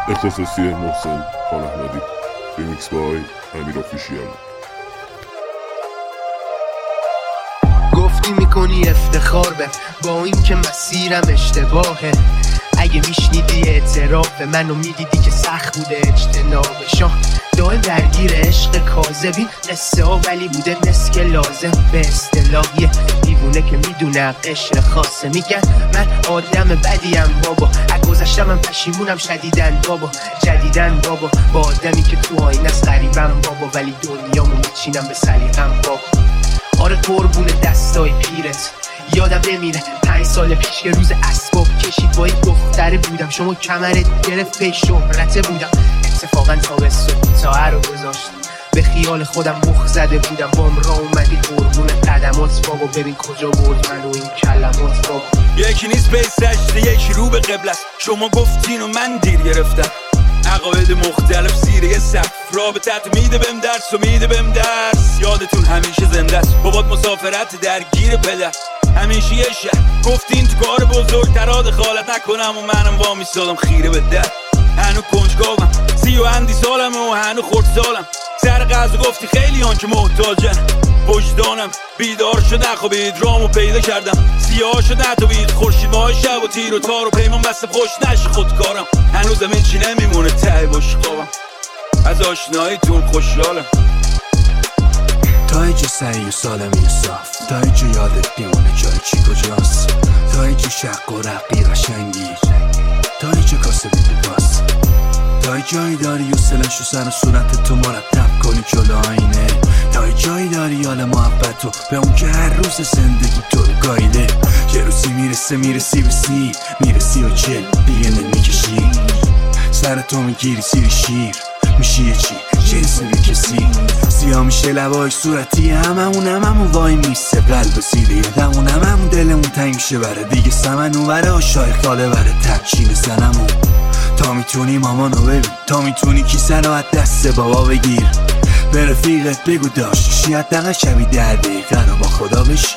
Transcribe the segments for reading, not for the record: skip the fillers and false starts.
اختصاصی محسن خان احمدی. ریمیکس بای امیر آفیشیال. گفتی میکنی افتخار به با این که مسیرم اشتباهه. اگه میشنیدی اعتراف منو میدیدی که سخت بوده اجتنابشان. دائم درگیر عشق کاذبین قصه ها ولی بوده نسک لازم. به اصطلاح یه دیوونه که میدونه قشر خاصه. میگن من آدم بدیم بابا، از گذشتم من پشیمونم شدیدن بابا. جدیدن بابا با آدمی که تو آینه است غریبم بابا، ولی دنیامو میچینم به سلیقم بابا. آره قربون دستای پیرت یادم نمیره 5 سال پیش که روز اسباب کشید با یک دختره بودم. شما کمرت گرفت پی شهرته بودم. اتفاقا تابستون ساعه رو گذاشت به خیال خودم مخ زده بودم. بام را اومدی قربون قدمات بابا، ببین کجا برد منو این کلمات بابا. یکی نیست به سجده یکی رو به قبله است. شما گفتین و من دیر گرفتم. عقاید مختلف زیر یه سقف، رابطت میده بهم درس و میده بهم درس. یادتون همیشه زنده است بابات مسافرت درگیر پدر. همیشه یه شهر گفتین تو کار بزرگترا دخالت نکنم و منم وامی سالم خیره به در. هنو کنجکاوم 30 و اندی سالم و هنو خورد سالم. سر غذا گفتی خیلی آن که محتاجن. وجدانم بیدار شد نخوابید رامو پیدا کردم. سیاه شد نتوید خورشید ماه شب و تیر و تار و پیمان بسته خوش نشه خودکارم. هنوزم هیچی نمیمونه ته باش خوابم. از آشناییتون خوشحالم. تا اینجا سعی و سالمی و صاف، تا اینجا یادت بیمونه جای چی کجاست. تا اینجا شق و رقی قشنگی، تا اینجا کاسه بیده باست. تا جایی داری و سلش و سر و صورت تو مرتب کنی جلو آینه. تا جایی داری حال محبت و به اون که هر روز زندگی تو رو گایده. یه روزی میرسی به 30 میرسی و 40 دیگه نمیکشی. سر تو میگیری سیر شیر میشی یه چی جنس کسی. سیاه میشه لبای صورتی هممون وای میسته قلب سیده یادمون هممون دلمون تنگ میشه بره دیگه سمن اون بره آشای خاله بره ترچین زنمون. تا میتونی مامانو ببین، تا میتونی کیسه رو از دست بابا بگیر. به رفیقت بگو داشتشی حداقل شبی 10 دقیقه رو با خدا بشی.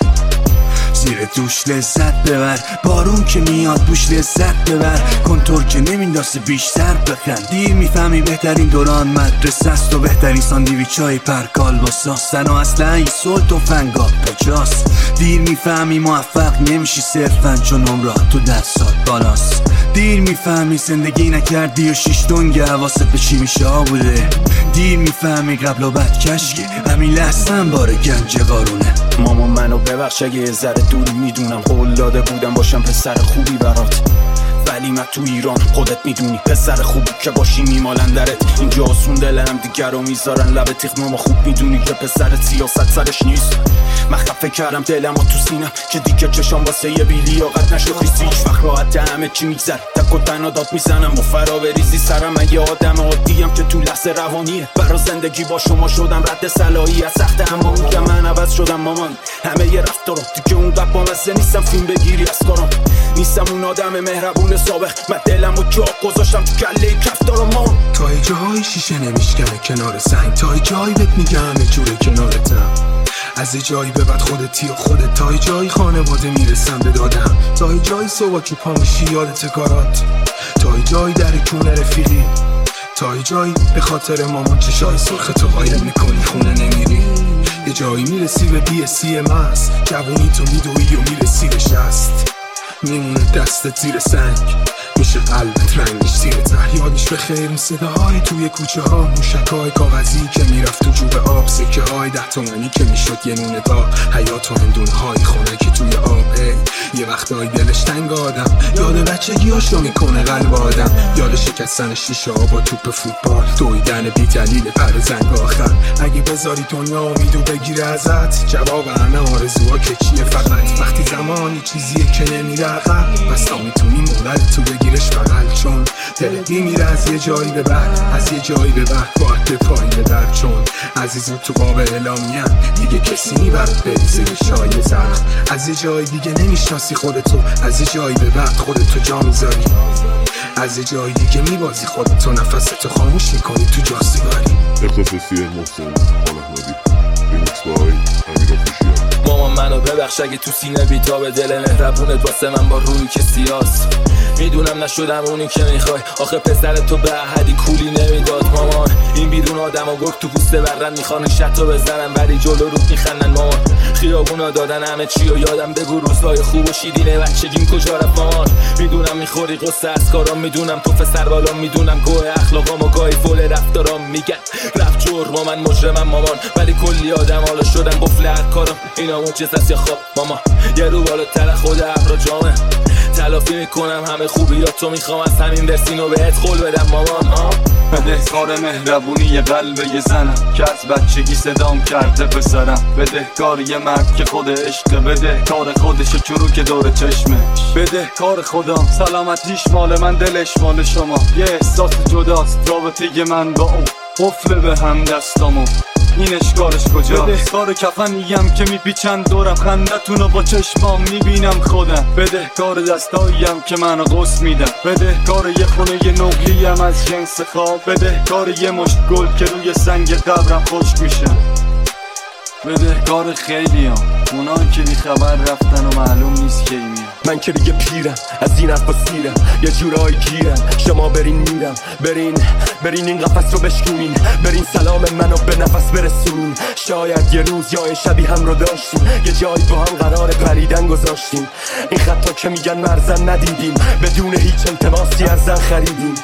زیر دوش لذت ببر، بارون که میاد بوش لذت ببر. کنتور که نمینداسه بیشتر بخند. دیر میفهمی بهترین دوران مدرسه است و بهترین ساندویچ های پرکال با ساستن و اصلا این سلط و فنگا کجاست. دیر میفهمی موفق نمیشی صرفا چون عمرات تو دستات بالاست. دیر میفهمی زندگی نکردی و 6 دنگ حواست به چی میشه بوده. دیر میفهمی قبل و بعد کشکه همین لحظه هم باره گنج قارونه. مامان منو ببخش اگه یه ذره دوری میدونم. قول داده بودم باشم پسر خوبی برات، ولی من تو ایران خودت میدونی پسر خوبی که باشی میمالن درت. اینجا آسون دل هم دیگر رو میذارن لب تیغ. ما خوب میدونی که پسر سیاست سرش نیست. من خفه کردم دلم تو سینم که دیگه چشام واسه یه بیلیاقت نشد خیسی. هیچ وقت راحت همه چی میگذر تک و تنها داد میزنم و فرا بریزی سرم. من یه آدم عادیم که تو لحظه روانیه برا زندگی با شما شدم رد صلاحی. از سخت اما میگم من عوض شدم مامان. همه یه رفتارم دیگه اون قد بامزه نیستم فیلم بگیری از کارم. نیستم اون آدم مهربون سابق. من دلم و جا گذاشتم تو کله کفتارم مامان. تا جایی شیشه نمیشکنه کنار سنگ. تا جایی بهت میگم همه جوره کنارتم. از جایی به بعد خودتی و خودت. تا جایی خانواده میرسم به دادم. تا جایی صبح که پا میشی یادت کارات. تا جایی در کونه رفیقی. تا جایی به خاطر مامان چشای سرخ تو قایم میکنی خونه نمیری. یه جایی میرسی به BSc ماست. جوانی تو میدوی و میرسی به 60. میمونه دستت زیر سنگ میشه قلبت رنگش زیر ته. یادش به خیر اون صداهای توی کوچه ها، موشکای کاغذی که میرفت تو جوب آب، سکه های 10 تومانی که میشد یه نونه تا حیات و هندونه های خنکی توی آب. یه وقتایی دلش تنگ آدم یاد بچگیاشو میکنه قلب آدم. یاد شکستن شیشه ها با توپ فوتبال، دویدن بی دلیل پر زنگ آخر. اگه بذاری دنیا امیدو بگیره ازت، جواب همه آرزوها که چیه فقط وقتی زمانی چیزیه که نمیره عقب. بس تا میتونی مولد تو بگیرش بغل، چون دلت میره از یه جایی به بعد، از یه جایی به بعد باید به پایین ببر. چون عزیزم تو قابل اعلامیم دیگه کسی میبرد بری زیر شای زرق. از یه جایی دیگه نمیشناسی خودتو، از یه جایی به بعد خودتو جا میذاری. از یه جایی دیگه میبازی خودتو، نفستو خاموش میکنی تو جا سیگاری. اختصاصی محسن خان احمدی. ریمیکس بای امیر آفیشیال. مامان منو ببخش اگه تو سینه بیتاب دل مهربونت واسه من با روی که سیاست میدونم نشدم اونی که میخوای. آخه پسر تو به احدی کولی نمیداد مامان. این بیرون آدم و گفت تو پوسته برن میخوان شتو بزنن ولی جلو رو میخندن مامان. خیابونا دادن همه چی و یادم بگو روزهای خوب و شیرین بچگیم کجا رفت مامان. میدونم میخوری قصه از کارام، میدونم تو پسر بالا، میدونم گوه اخلاقام و گاهی فول رفتارام. میگن رفت جرم من مجرمم مامان، ولی کلی آدم حالا شدم قفل هر کارم. اینا معجزه‌ست یا خواب ماما، یه رو بالاتر خود ابرا جامه. تلافی میکنم همه خوبیاتو، میخوام از همین ورسینو بهت قول بدم مامان. بده کار مهربونی یه قلب یه زنم که از بچگی صدام کرده پسرم. بده کار یه مرد که خود عشقه، بده کار خودشو چرو که دور چشمش. بده کار خودم سلامتیش مال من دلش مال شما. یه احساس جداست رابطه من با اون، قفل به هم دستامو اینش کارش کجا. بده کار کفنیم که میپیچن دورم، خندتونو با چشمام میبینم خودم. بده کار دستاییم که منو قص میدم. بده کار یه خونه یه نقلیم از جنس خواب. بده کار یه مشت گل که روی سنگ قبرم خشک میشن. بده کار خیلیام اونایی که بی خبر رفتن و معلوم نیست کی میان. من که دیگه پیرم از این حرفا سیرم، یه جورایی گیرم. شما برین میرم، برین این قفس رو بشکونین، برین سلام منو به نفس برسونین. شاید یه روز یا شبی هم رو داشتیم، یه جایی با هم قرار پریدن گذاشتیم. این خطا که میگن مرزن ندیدیم، بدون هیچ التماسی از زن خریدیم.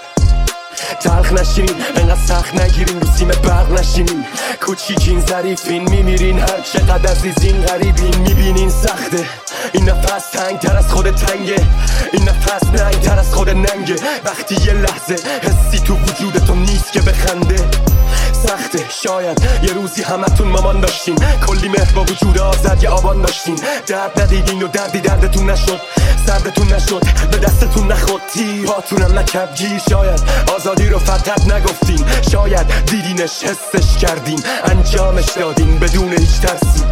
تلخ نشین انقدر سخت نگیرین، رو سیم برق نشینین. کوچیکین ظریفین میمیرین، هر چقدر عزیزین غریبین. میبینین سخته این نفس، تنگ تر از خود تنگه. این نفس ننگ تر از خود ننگه. وقتی یه لحظه حسی تو وجودتون نیست که بخنده. سخته شاید یه روزی همتون مامان داشتین، کلی مهر با وجود آزد یه آبان داشتین. درد ندیدین و دردی دردتون نشد، سردتون نشد به دستتون نخود. تیر هاتونم نکرد گیر، شاید آزادی رو فقط نگفتین، شاید دیدینش حسش کردین، انجامش دادین بدون هیچ ترسی.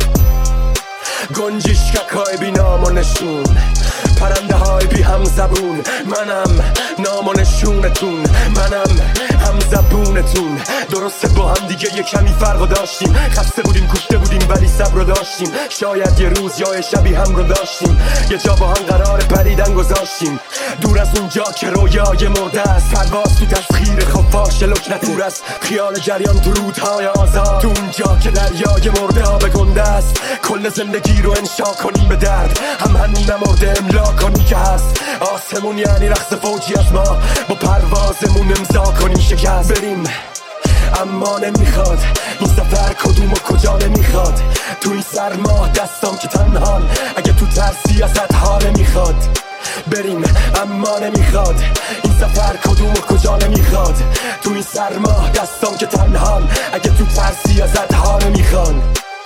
گنجشکک های بی نام و نشون، پرنده های بی هم زبون. منم نام و نشونتون، منم هم زبونتون. درسته با هم دیگه یه کمی فرق داشتیم، خسته بودیم کشته بودیم ولی صبر رو داشتیم. شاید یه روز یا شبی هم رو داشتیم، یه جا با هم قرار پریدن گذاشتیم. دور از اونجا که رویای مرده است، پرواز تو تسخیر خفاش لکنت. دور از خیال جریان تو رودهای آزاد، تو اونجا که دریای مرده ها به گنده است. کل زندگی رو انشا کنیم به درد، هم هنون نمرده املا کنی که هست. آسمون یعنی رقص فوجی از ما، با پروازمون امضا کنیم شکست. بریم اما نمیخواد این سفر کدوم و کجا نمیخواد. تو این سرما دستام که تنهان، اگه تو ترسی ازت ها نمیخواد. بریم اما نمیخواد این سفر کدوم و کجا نمیخواد. تو این سرما دستام که تنهان، اگه تو ترسی ازت ها نمیخواد.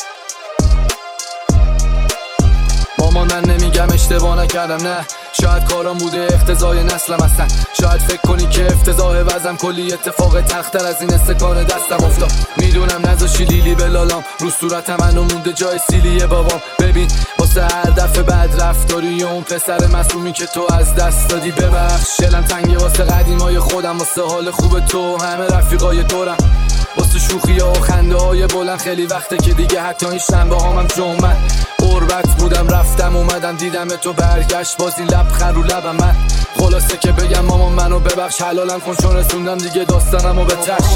مامان من نمیگم اشتباه نکردم، نه شاید کارام بوده افتضاح نسلم هستن. شاید فکر کنی که افتضاح وزم، کلی اتفاق تختر از این استکان دستم افتاد. میدونم نذاشی لیلی بلالام، رو صورتم منو مونده جای سیلی بابام. ببین واسه هر دفعه بد رفتاری اون پسر معصومی که تو از دست دادی ببخش. دلم تنگه واسه قدیمای خودم، واسه حال خوب تو همه رفیقای دورم، واسه شوخی ها و خنده های بلند. خیلی وقته که دیگه حتی این شنبه هامم جمعه قربت بودم، رفتم اومدم دیدم تو برگشت، باز این لبخند رو لبم. من خلاصه که بگم مامان منو ببخش، حلالم کن چون رسوندم دیگه داستانمو به تش.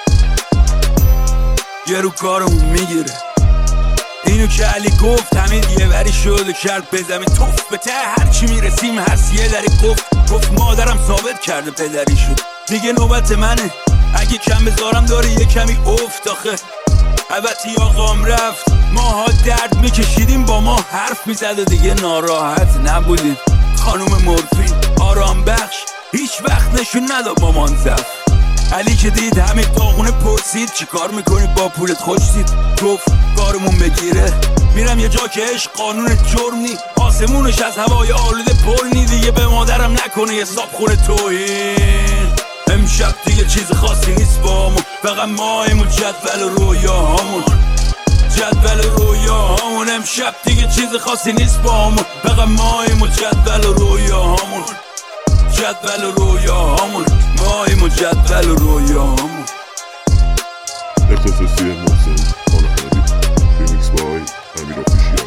یه رو کارمون میگیره اینو که علی گفت، همین یه وری شد و کرد بزمین توف به ته. هرچی میرسیم هست یه دری گفت مادرم ثابت کرده پدری شد. دیگه نوبت منه، اگه کم بذارم داره یه کمی افت. آخه البته آقام رفت، ماها درد میکشیدیم، با ما حرف میزد و دیگه ناراحت نبودیم. خانوم مورفین آرام بخش هیچ وقت نشون نداد مامان زفت. علی که دید همین داغونه پرسید چی کار میکنی با پولت خوش دید. گفت کارمون بگیره میرم یه جا که عشق قانون جرم نی، آسمونش از هوای آلوده پر نی. دیگه به مادرم نکنه حساب خونه توهین. امشب دیگه چیز خاصی نیست با همون، فقط مایم و جدول رویاهامون. جدول رویاهامون امشب دیگه چیز خاصی نیست با همون، فقط مایم و جدول رویاهامون. جدول رویاهامون مایم و جدول رویاهامون. اختصاصی محسن خانه ریمیکس بای امیر آفیشیال.